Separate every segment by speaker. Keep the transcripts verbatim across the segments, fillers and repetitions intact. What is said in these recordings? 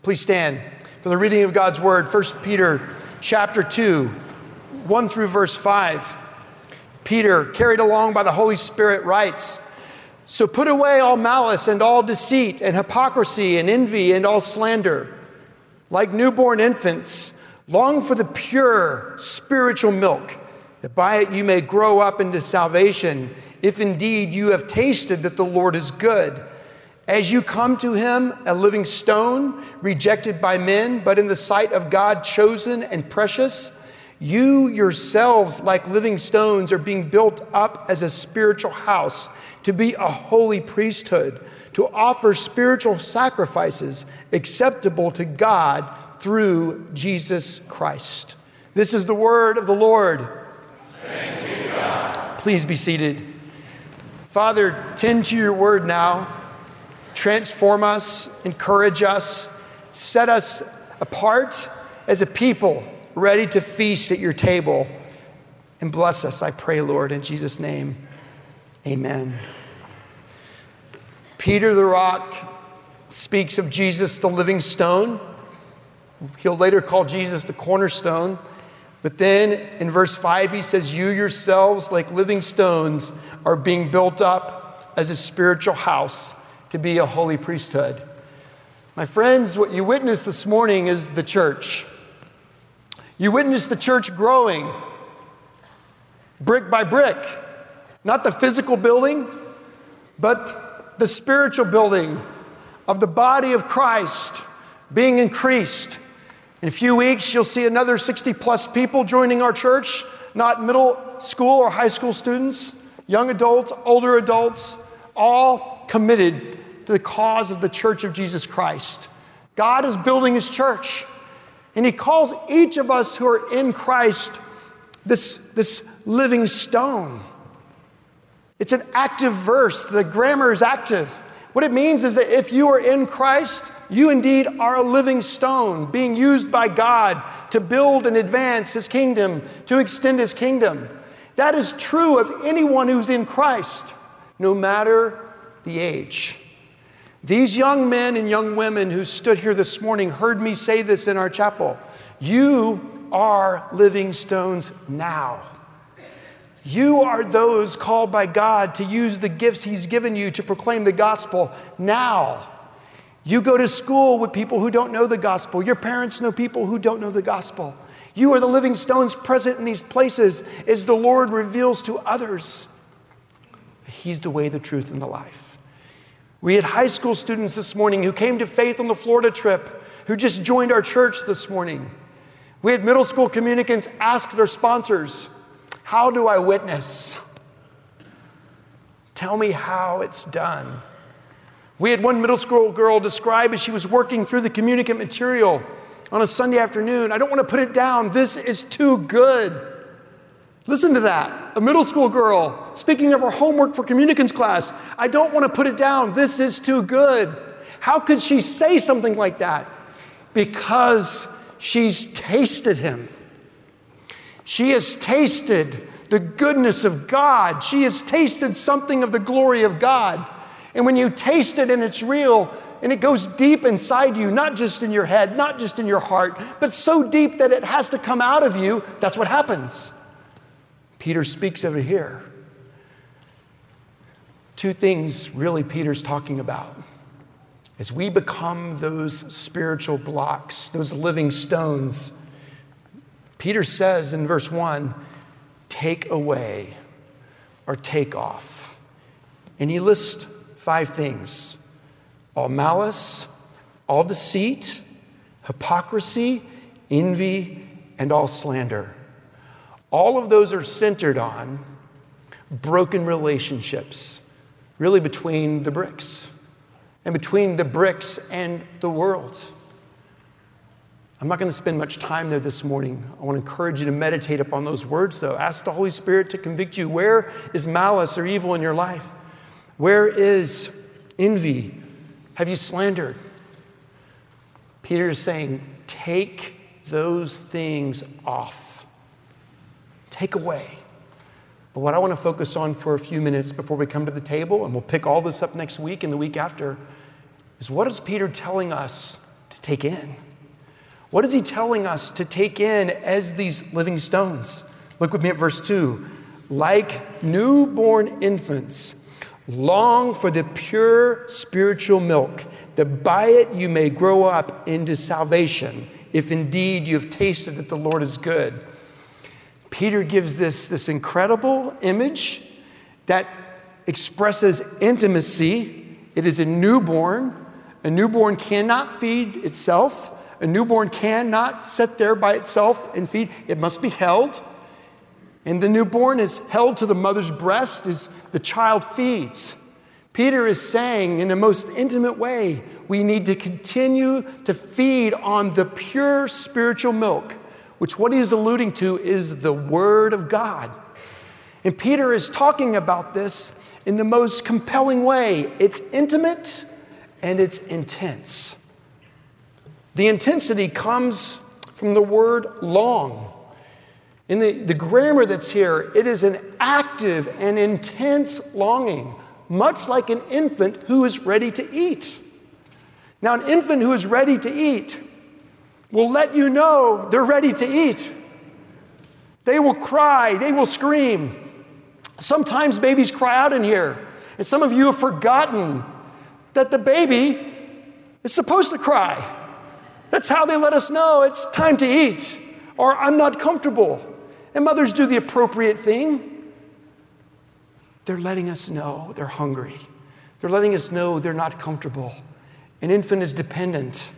Speaker 1: Please stand for the reading of God's word. First Peter chapter two, one through verse five. Peter, carried along by the Holy Spirit, writes, "So put away all malice and all deceit and hypocrisy and envy and all slander. Like newborn infants, long for the pure spiritual milk, that by it you may grow up into salvation, if indeed you have tasted that the Lord is good. As you come to him, a living stone, rejected by men, but in the sight of God chosen and precious, you yourselves, like living stones, are being built up as a spiritual house, to be a holy priesthood, to offer spiritual sacrifices acceptable to God through Jesus Christ." This is the word of the Lord.
Speaker 2: Thanks be to God.
Speaker 1: Please be seated. Father, tend to your word now. Transform us, encourage us, set us apart as a people ready to feast at your table. And bless us, I pray, Lord, in Jesus' name. Amen. Peter the Rock speaks of Jesus, the living stone. He'll later call Jesus the cornerstone. But then in verse five, he says, "You yourselves, like living stones, are being built up as a spiritual house to be a holy priesthood." My friends, what you witnessed this morning is the church. You witnessed the church growing brick by brick. Not the physical building, but the spiritual building of the body of Christ being increased. In a few weeks, you'll see another sixty plus people joining our church, not middle school or high school students, young adults, older adults, all committed to the cause of the Church of Jesus Christ. God is building his church, and he calls each of us who are in Christ this, this living stone. It's an active verse. The grammar is active. What it means is that if you are in Christ, you indeed are a living stone being used by God to build and advance his kingdom, to extend his kingdom. That is true of anyone who's in Christ, no matter the age. These young men and young women who stood here this morning heard me say this in our chapel. You are living stones now. You are those called by God to use the gifts he's given you to proclaim the gospel now. You go to school with people who don't know the gospel. Your parents know people who don't know the gospel. You are the living stones present in these places as the Lord reveals to others that he's the way, the truth, and the life. We had high school students this morning who came to faith on the Florida trip, who just joined our church this morning. We had middle school communicants ask their sponsors, "How do I witness? Tell me how it's done." We had one middle school girl describe as she was working through the communicant material on a Sunday afternoon, "I don't want to put it down. This is too good." Listen to that. A middle school girl speaking of her homework for communicants class. "I don't want to put it down. This is too good." How could she say something like that? Because she's tasted him. She has tasted the goodness of God. She has tasted something of the glory of God. And when you taste it and it's real and it goes deep inside you, not just in your head, not just in your heart, but so deep that it has to come out of you, that's what happens. Peter speaks of it here. Two things really Peter's talking about. As we become those spiritual blocks, those living stones, Peter says in verse one, take away or take off. And he lists five things: all malice, all deceit, hypocrisy, envy, and all slander. All of those are centered on broken relationships, really between the bricks and between the bricks and the world. I'm not going to spend much time there this morning. I want to encourage you to meditate upon those words, though. Ask the Holy Spirit to convict you. Where is malice or evil in your life? Where is envy? Have you slandered? Peter is saying, take those things off. Take away. But what I want to focus on for a few minutes before we come to the table, and we'll pick all this up next week and the week after, is what is Peter telling us to to take in? What is he telling us to take in as these living stones? Look with me at verse two. Like newborn infants, long for the pure spiritual milk, that by it you may grow up into salvation, if indeed you have tasted that the Lord is good. Peter gives this, this incredible image that expresses intimacy. It is a newborn. A newborn cannot feed itself. A newborn cannot sit there by itself and feed. It must be held. And the newborn is held to the mother's breast as the child feeds. Peter is saying in the most intimate way, we need to continue to feed on the pure spiritual milk, which what he is alluding to is the Word of God. And Peter is talking about this in the most compelling way. It's intimate and it's intense. The intensity comes from the word long. In the, the grammar that's here, it is an active and intense longing, much like an infant who is ready to eat. Now, an infant who is ready to eat will let you know they're ready to eat. They will cry, they will scream. Sometimes babies cry out in here, and some of you have forgotten that the baby is supposed to cry. That's how they let us know it's time to eat, or I'm not comfortable. And mothers do the appropriate thing. They're letting us know they're hungry. They're letting us know they're not comfortable. An infant is dependent.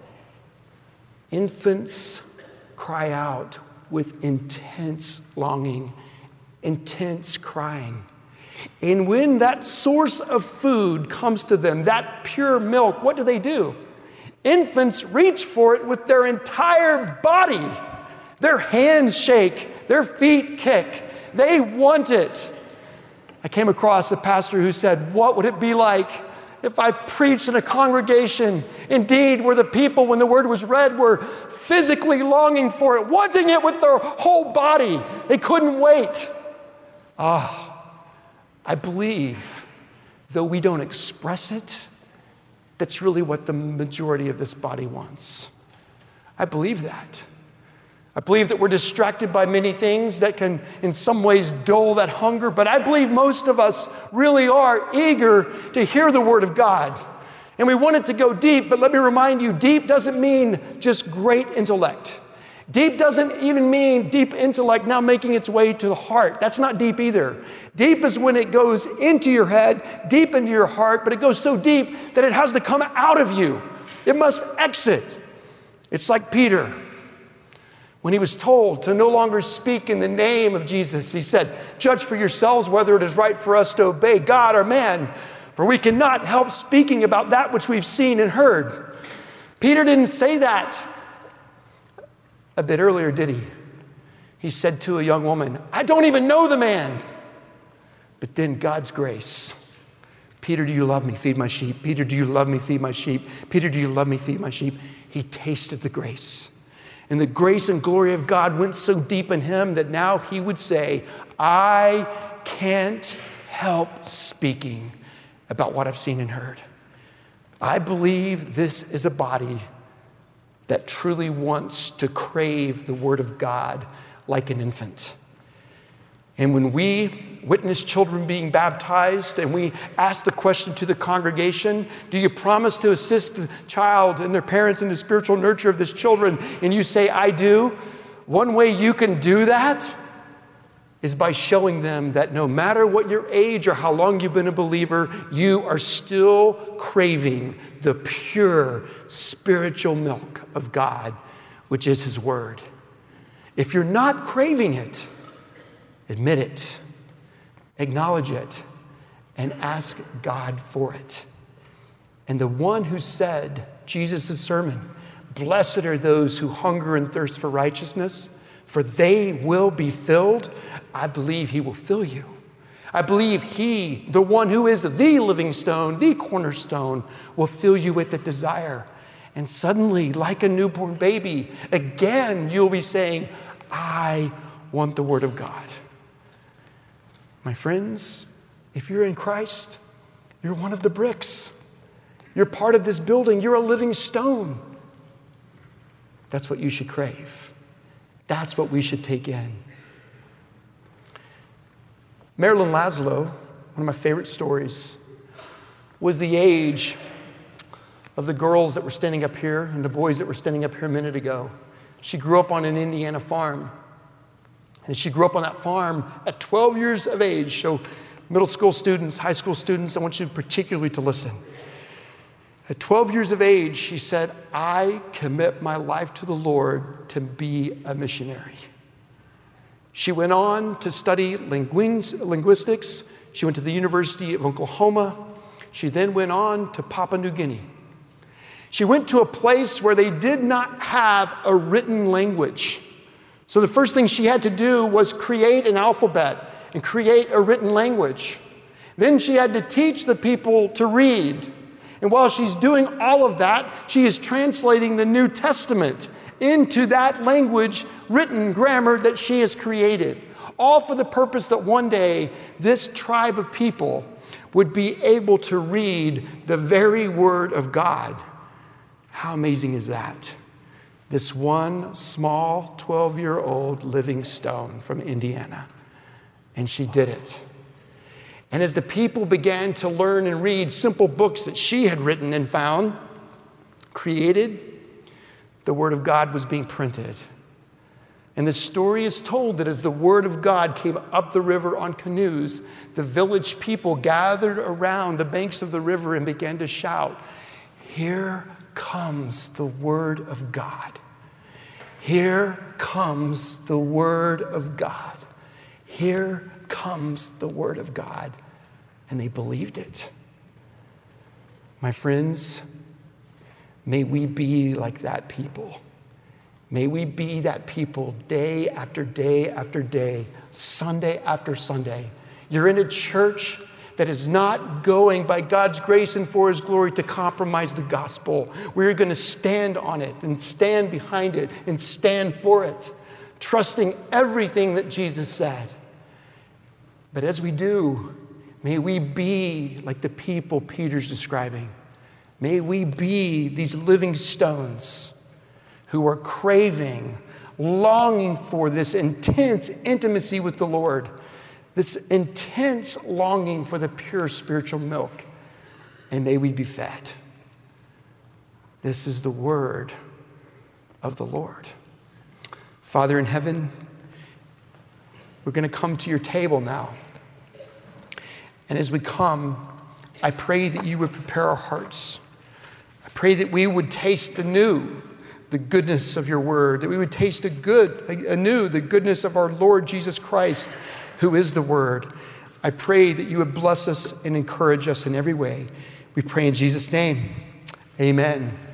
Speaker 1: Infants cry out with intense longing, intense crying. And when that source of food comes to them, that pure milk, what do they do? Infants reach for it with their entire body. Their hands shake, their feet kick. They want it. I came across a pastor who said, what would it be like if I preached in a congregation, indeed, where the people, when the word was read, were physically longing for it, wanting it with their whole body. They couldn't wait. Ah, I believe, though we don't express it, that's really what the majority of this body wants. I believe that. I believe that we're distracted by many things that can, in some ways, dull that hunger, but I believe most of us really are eager to hear the Word of God. And we want it to go deep, but let me remind you, deep doesn't mean just great intellect. Deep doesn't even mean deep intellect now making its way to the heart. That's not deep either. Deep is when it goes into your head, deep into your heart, but it goes so deep that it has to come out of you. It must exit. It's like Peter. When he was told to no longer speak in the name of Jesus, he said, judge for yourselves whether it is right for us to obey God or man, for we cannot help speaking about that which we've seen and heard. Peter didn't say that a bit earlier, did he? He said to a young woman, I don't even know the man. But then God's grace. Peter, do you love me? Feed my sheep. Peter, do you love me? Feed my sheep. Peter, do you love me? Feed my sheep. He tasted the grace. And the grace and glory of God went so deep in him that now he would say, I can't help speaking about what I've seen and heard. I believe this is a body that truly wants to crave the Word of God like an infant. And when we witness children being baptized and we ask the question to the congregation, do you promise to assist the child and their parents in the spiritual nurture of this children? And you say, I do. One way you can do that is by showing them that no matter what your age or how long you've been a believer, you are still craving the pure spiritual milk of God, which is His Word. If you're not craving it, admit it, acknowledge it, and ask God for it. And the one who said, Jesus' sermon, blessed are those who hunger and thirst for righteousness, for they will be filled. I believe He will fill you. I believe He, the one who is the living stone, the cornerstone, will fill you with the desire. And suddenly, like a newborn baby, again, you'll be saying, I want the Word of God. My friends, if you're in Christ, you're one of the bricks. You're part of this building. You're a living stone. That's what you should crave. That's what we should take in. Marilyn Laszlo, one of my favorite stories, was the age of the girls that were standing up here and the boys that were standing up here a minute ago. She grew up on an Indiana farm. And she grew up on that farm at twelve years of age. So middle school students, high school students, I want you particularly to listen. At twelve years of age, she said, I commit my life to the Lord to be a missionary. She went on to study linguistics. She went to the University of Oklahoma. She then went on to Papua New Guinea. She went to a place where they did not have a written language. So the first thing she had to do was create an alphabet and create a written language. Then she had to teach the people to read. And while she's doing all of that, she is translating the New Testament into that language, written grammar that she has created. All for the purpose that one day this tribe of people would be able to read the very word of God. How amazing is that? This one small twelve-year-old living stone from Indiana. And she did it. And as the people began to learn and read simple books that she had written and found, created, the Word of God was being printed. And the story is told that as the Word of God came up the river on canoes, the village people gathered around the banks of the river and began to shout, "Here comes the Word of God. Here comes the Word of God. Here comes the Word of God." And they believed it. My friends, may we be like that people. May we be that people day after day after day, Sunday after Sunday. You're in a church that is not going by God's grace and for His glory to compromise the gospel. We're going to stand on it and stand behind it and stand for it, trusting everything that Jesus said. But as we do, may we be like the people Peter's describing. May we be these living stones who are craving, longing for this intense intimacy with the Lord, this intense longing for the pure spiritual milk. And may we be fed. This is the word of the Lord. Father in heaven, we're going to come to your table now. And as we come, I pray that you would prepare our hearts. I pray that we would taste anew the goodness of your word, that we would taste a good, anew the goodness of our Lord Jesus Christ, who is the word. I pray that you would bless us and encourage us in every way. We pray in Jesus' name. Amen.